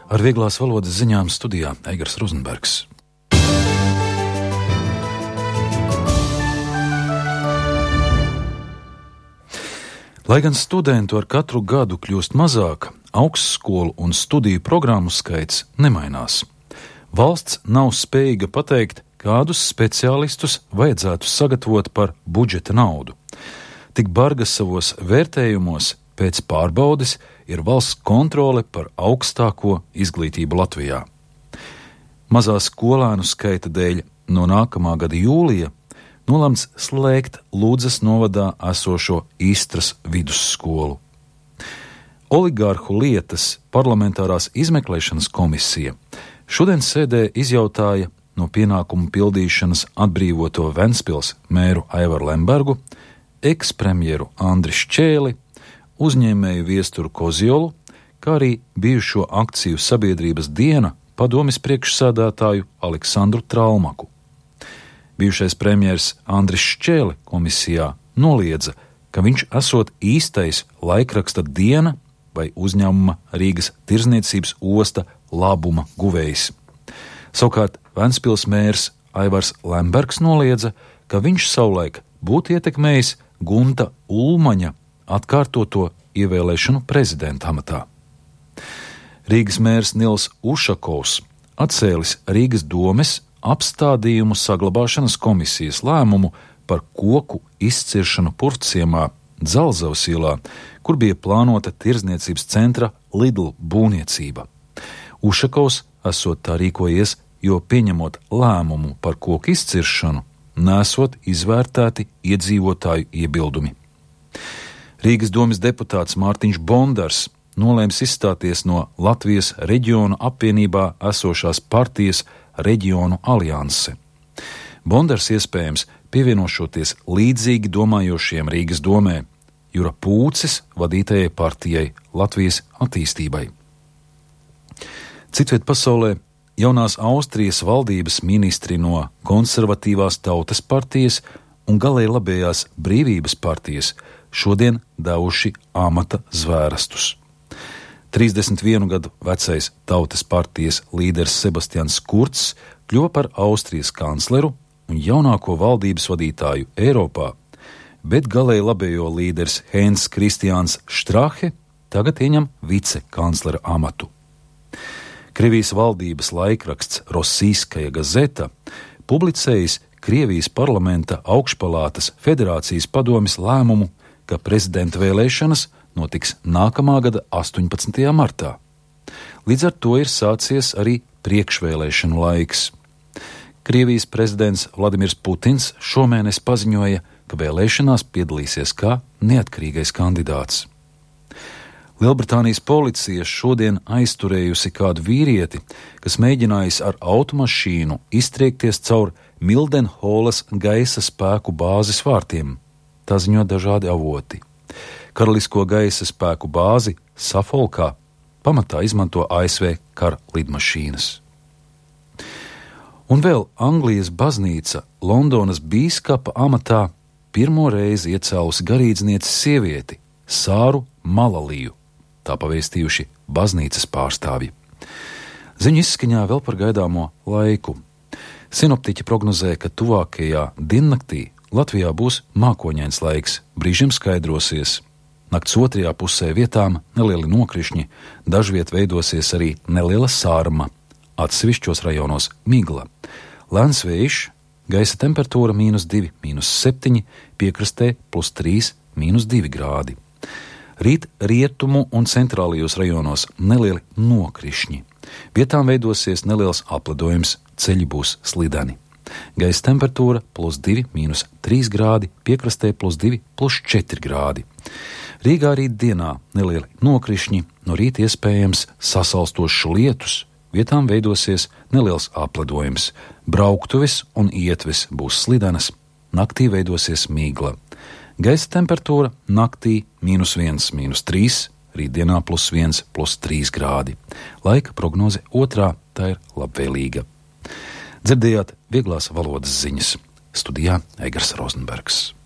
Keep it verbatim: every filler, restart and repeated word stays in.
Ar vieglās valodas ziņām studijā Eigars Rozenbergs. Lai gan studentu ar katru gadu kļūst mazāk, augstskolu un studiju programmu skaits nemainās. Valsts nav spējīga pateikt, kādus speciālistus vajadzētu sagatavot par budžeta naudu. Tik bargas savos vērtējumos pēc pārbaudes ir valsts kontrole par augstāko izglītību Latvijā. Mazā skolēnu skaita dēļ no nākamā gada jūlija nolemts slēgt Ludzas novadā esošo Istras vidusskolu. Oligārhu lietas parlamentārās izmeklēšanas komisija šodien sēdē izjautāja no pienākumu pildīšanas atbrīvoto Ventspils mēru Aivaru Lembergu, ekspremjeru Andri Šķēli, uzņēmēju Viesturu Kozjolu, kā arī bijušo akciju sabiedrības diena padomes priekšsēdētāju Aleksandru Tralmaku. Bijušais premjers Andris Šķēli komisijā noliedza, ka viņš esot īstais laikraksta Diena vai uzņēmuma Rīgas tirzniecības osta labuma guvējs. Savukārt Ventspils mērs Aivars Lembergs noliedza, ka viņš savulaik būtu ietekmējis Gunta Ulmaņa atkārtoto ievēlēšanu prezidenta amatā. Rīgas mērs Nils Ušakovs atcēlis Rīgas domes apstādījumu saglabāšanas komisijas lēmumu par koku izciršanu Purvciemā, Dzelzavas ielā, kur bija plānota tirzniecības centra Lidl būvniecība. Ušakovs esot tā rīkojies, jo pieņemot lēmumu par koku izciršanu, nesot izvērtēti iedzīvotāju iebildumi. Rīgas domes deputāts Mārtiņš Bondars nolēms izstāties no Latvijas reģionu apvienībā esošās partijas Reģionu alianse. Bondars iespējams pievienošoties līdzīgi domājošiem Rīgas domē, Jura Pūces vadītajai partijai Latvijas attīstībai. Citviet pasaulē jaunās Austrijas valdības ministri no konservatīvās tautas partijas un galēji labējās brīvības partijas šodien devuši amata zvērastus. trīsdesmit vienu gadu vecais tautas partijas līderis Sebastians Kurcs kļuva par Austrijas kancleru un jaunāko valdības vadītāju Eiropā, bet galēji labējo līderis Heinz Kristiāns Štrahe tagad ieņem vicekanclera amatu. Krievijas valdības laikraksts Rossijskaja gazeta publicējis Krievijas parlamenta augšpalātas federācijas padomes lēmumu, ka prezidenta vēlēšanas notiks nākamā gada astoņpadsmitajā martā. Līdz ar to ir sācies arī priekšvēlēšanu laiks. Krievijas prezidents Vladimirs Putins šomēnes paziņoja, ka vēlēšanās piedalīsies kā neatkarīgais kandidāts. Lielbritānijas policija šodien aizturējusi kādu vīrieti, kas mēģinājis ar automašīnu iztriekties caur Mildenholas gaisa spēku bāzes vārtiem. Tā ziņo dažādi avoti. Karalisko gaisa spēku bāzi Safolkā pamatā izmanto A S V kara lidmašīnas. Un vēl Anglijas baznīca Londonas bīskapa amatā pirmo reizi iecēlusi garīdznieces sievieti Sāru Malaliju, tā pavēstījuši baznīcas pārstāvji. Ziņu izskaņā vēl par gaidāmo laiku. Sinoptiķi prognozē, ka tuvākajā diennaktī Latvijā būs mākoņains laiks, brīžiem skaidrosies. Nakts otrajā pusē vietām nelieli nokrišņi, dažviet veidosies arī neliela sārma, atsevišķos rajonos migla. Lēns vējš, gaisa temperatūra mīnus divi, mīnus septiņi, piekrastē plus trīs, mīnus divi grādi. Rīt rietumu un centrālajos rajonos nelieli nokrišņi. Vietām veidosies neliels apledojums, ceļi būs slideni. Gaisa temperatūra plus divi, mīnus trīs grādi, piekrastē plus divi, plus četri grādi. Rīgā rīt dienā nelieli nokrišņi, no rīta iespējams sasalstošs lietus, vietām veidosies neliels apledojums, brauktuves un ietves būs slidenas, naktī veidosies migla. Gaisa temperatūra naktī mīnus viens, mīnus trīs, rītdienā plus viens, plus trīs grādi. Laika prognoze otrā, tā ir labvēlīga. Dzirdējāt vieglās valodas ziņas. Studijā Eigars Rozenbergs.